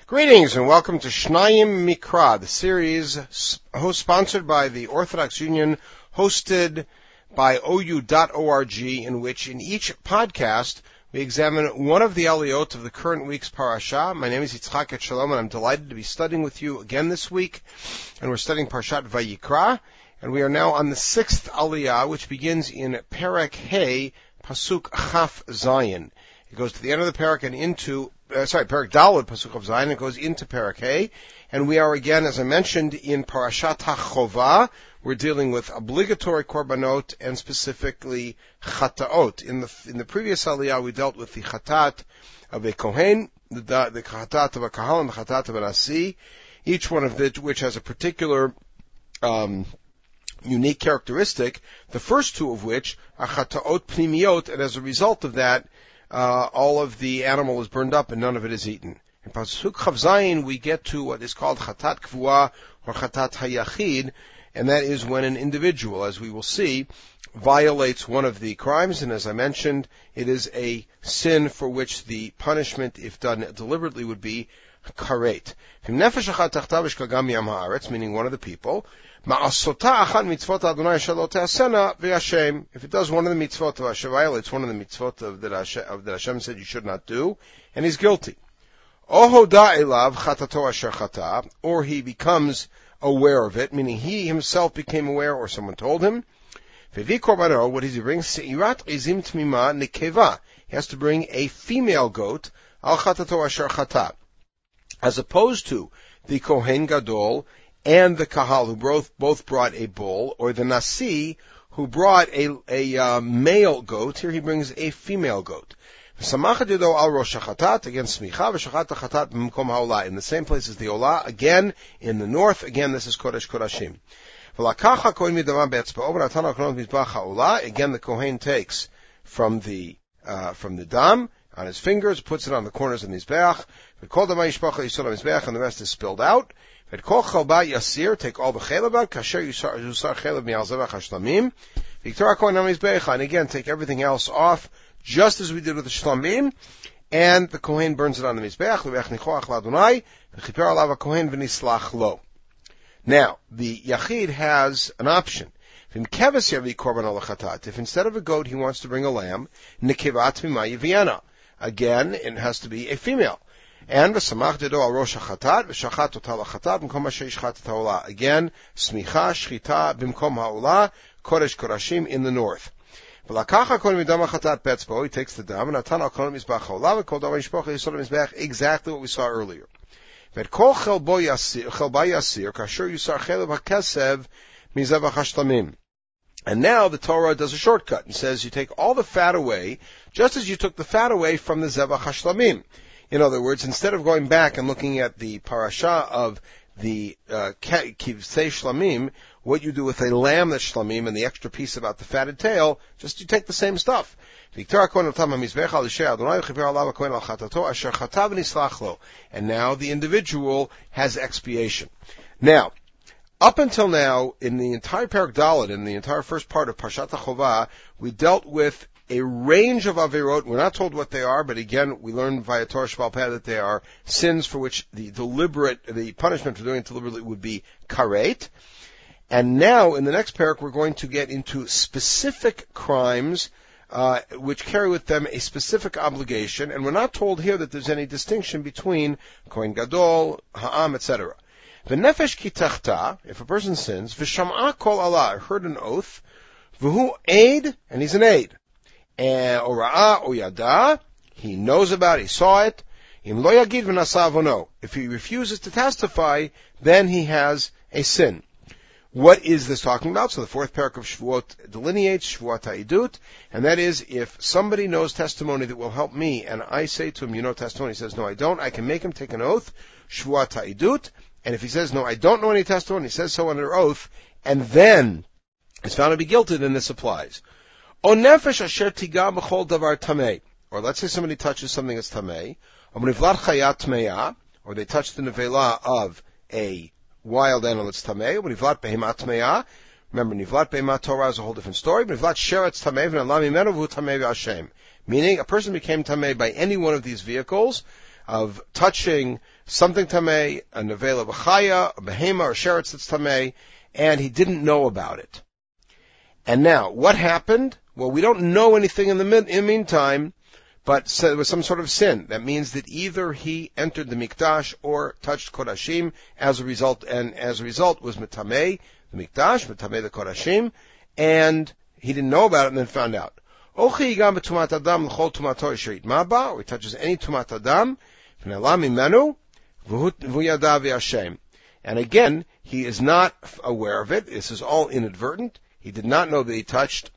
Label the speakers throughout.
Speaker 1: Greetings and welcome to Shnayim Mikra, the series sponsored by the Orthodox Union, hosted by OU.org, in which in each podcast we examine one of the aliyot of the current week's parasha. My name is Yitzchak Etshalom, and I'm delighted to be studying with you again this week. And we're studying Parshat Vayikra, and we are now on the sixth aliyah, which begins in Perek Hey, Pasuk Chaf Zayin. It goes to the end of the Perek and into Perek Daled, Pasuk of Zayin, it goes into Perek Hey, and we are again, as I mentioned, in Parashat HaChovah. We're dealing with obligatory korbanot and specifically chataot. In the previous aliyah, we dealt with the chatat of a kohen, the chatat of a kahal, and the chatat of a nasi, each one of which has a particular unique characteristic. The first two of which are chataot pnimiyot, and as a result of that, all of the animal is burned up and none of it is eaten. In Pasuk Chav Zayin, we get to what is called Chatat Kvua or Chatat Hayachid, and that is when an individual, as we will see, violates one of the crimes, and as I mentioned, it is a sin for which the punishment, if done deliberately, would be karet. Meaning one of the people. If it does one of the mitzvot of Hashem, violates one of the mitzvot that Hashem said you should not do, and he's guilty. Or he becomes aware of it, meaning he himself became aware or someone told him. What does he bring? He has to bring a female goat, as opposed to the Kohen Gadol and the Kahal, who both brought a bull, or the Nasi, who brought a male goat. Here he brings a female goat. Again, smicha, in the same place as the Olah, again, in the north, again, this is Kodesh Kodashim. Again, the Kohen takes from the dam on his fingers, puts it on the corners of the Mizbeach, and the rest is spilled out. Take all the chelav out, kasher yusar chelav mi'al zevach hashlamim. Viktor HaKohen HaMizbeach, and again, take everything else off, just as we did with the shlamim, and the Kohen burns it on the Mizbeach, l've'ech nichoach l'Adonai, v'chiper alav HaKohen v'nislach lo. Now, the Yachid has an option. If instead of a goat he wants to bring a lamb, nikivat mimai yiviana. Again, it has to be a female. And v'samach dedo al rosh hachatat v'shachat otal hachatat b'mkom asher yishchat ha'olah. Again, smicha shchita b'mkom ha'olah, kodesh kodashim in the north. V'lakacha kol midam hachatat betzbo, he takes the dam and atan al kol mizbach ha'olah v'kol davar yishpoch yisod mizbach, exactly what we saw earlier. V'kol chelba yasir kasher yusar chelev hakesev mizevach hashlamim. And now the Torah does a shortcut and says you take all the fat away, just as you took the fat away from the zevach hashlamim. In other words, instead of going back and looking at the parasha of the kivsei shlamim, what you do with a lamb that's shlamim and the extra piece about the fatted tail, just you take the same stuff. And now the individual has expiation. Now, up until now, in the entire Perek Daled, in the entire first part of Parshat HaChovah, we dealt with a range of averot. We're not told what they are, but again, we learned via Torah Sheba'al Peh that they are sins for which the punishment for doing it deliberately would be karet. And now, in the next parak, we're going to get into specific crimes, which carry with them a specific obligation, and we're not told here that there's any distinction between Kohen Gadol, Ha'am, etc. V'nefesh ki tachta, if a person sins, v'sham'a kol Allah, heard an oath, v'hu aid, and he's an aid. Or ra'ah or yada, he knows about it, he saw it. Im lo yagid v'nasa avono. If he refuses to testify, then he has a sin. What is this talking about? So the fourth parak of Shavuot delineates Shavuot ha'idut, and that is if somebody knows testimony that will help me, and I say to him, you know testimony, he says, no, I don't, I can make him take an oath, Shavuot ha'idut, and if he says, no, I don't know any testimony, he says so under oath, and then is found to be guilty, then this applies. O nefesh asher tiga b'chol davar tamei. Or let's say somebody touches something that's tamei. Or nivlat chayat tmeya. Or they touch the nevela of a wild animal that's tamei. Or nivlat behema tmeya. Remember, nivlat behema Torah is a whole different story. Nivlat sheretz tamei v'nala mimenu v'hu tamei v'ashem. Meaning, a person became tamei by any one of these vehicles of touching something tamei, a nevela b'chaya, a behema or sheretz that's tamei, and he didn't know about it. And now, what happened? Well, we don't know anything in the meantime, but so there was some sort of sin. That means that either he entered the mikdash or touched kodashim as a result was metamei the mikdash, metamei the kodashim, and he didn't know about it and then found out. Or he touches any tumat adam, and again, he is not aware of it. This is all inadvertent. He did not know that he touched,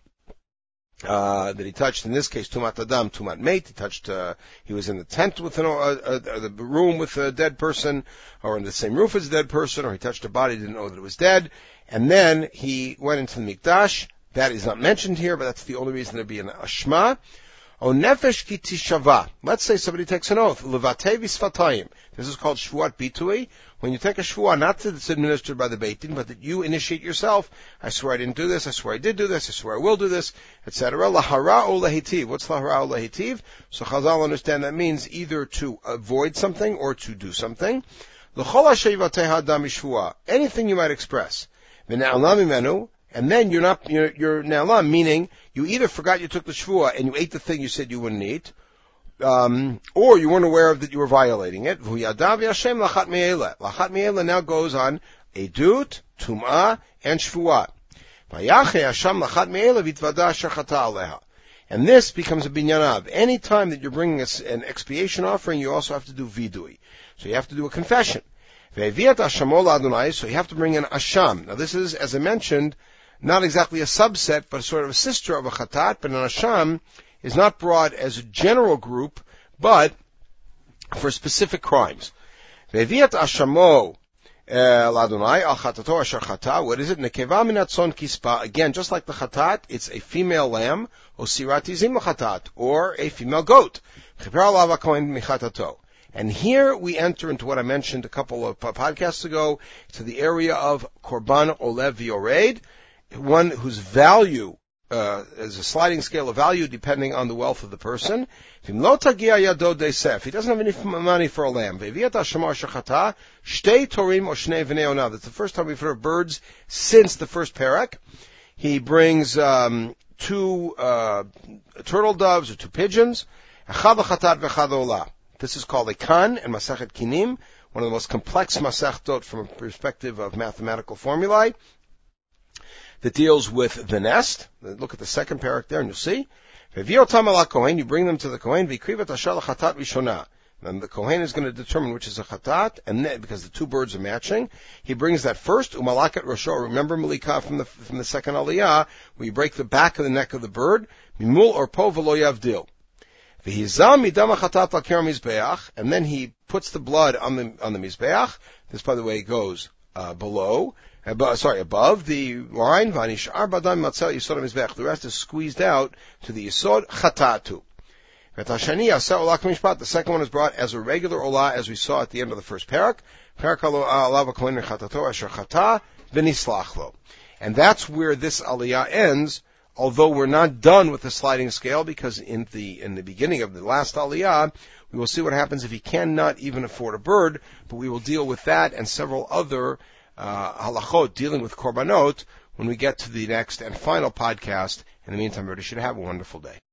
Speaker 1: in this case, tumat adam, tumat mate. He was in the tent with the room with a dead person, or in the same roof as a dead person, or he touched a body, didn't know that it was dead, and then he went into the mikdash. That is not mentioned here, but that's the only reason there'd be an ashma. O nefesh ki tishava. Let's say somebody takes an oath. Levatei v'sfatayim. This is called shvuat bitui. When you take a shvuah, not that it's administered by the Beit Din, but that you initiate yourself. I swear I didn't do this. I swear I did do this. I swear I will do this, etc. Lahara o lahitiv. What's lahara o lahitiv? So Chazal understand that means either to avoid something or to do something. L'chol ha'sheivatei ha'adam mishvuah. Anything you might express. V'ne'alam imenu. And then you're na'alam, meaning you either forgot you took the shvuah and you ate the thing you said you wouldn't eat, or you weren't aware of that you were violating it. V'yadav Hashem lachat me'ela. Lachat me'ela now goes on edut, tum'ah, and shvuah. Vayache Hashem lachat me'ela vitvada asher chata aleha. And this becomes a binyanav. Any time that you're bringing an expiation offering, you also have to do vidui. So you have to do a confession. So you have to bring in asham. Now this is, as I mentioned, not exactly a subset, but sort of a sister of a chatat, but an asham is not brought as a general group, but for specific crimes. Ve'viat ashamo l'Adonai al chatato asher chata. What is it? Nekeva min hatzon kispa. Again, just like the chatat, it's a female lamb, or siratizim chatat, or a female goat. Chiper alav hakohen michatato. And here we enter into what I mentioned a couple of podcasts ago, to the area of korban olev v'yored, one whose value is a sliding scale of value depending on the wealth of the person. If he doesn't have any money for a lamb, that's the first time we've heard of birds since the first parak. He brings 2 turtle doves or 2 pigeons. This is called a kan and Masachet Kinim, one of the most complex masechtot from a perspective of mathematical formulae, that deals with the nest. Look at the second parak there, and you'll see. You bring them to the Kohen, then the Kohen is going to determine which is a chatat, and then, because the 2 birds are matching, he brings that first, umalakat rosho. Remember Malika from the second aliyah, where you break the back of the neck of the bird, mimul or po v'lo yavdil. And then he puts the blood on the mizbeach. This, by the way, goes above the line. The rest is squeezed out to the yisod chatatu. The second one is brought as a regular olah, as we saw at the end of the first parak. And that's where this aliyah ends. Although we're not done with the sliding scale, because in the beginning of the last aliyah, we will see what happens if he cannot even afford a bird, but we will deal with that and several other halachot dealing with korbanot when we get to the next and final podcast. In the meantime, everybody should have a wonderful day.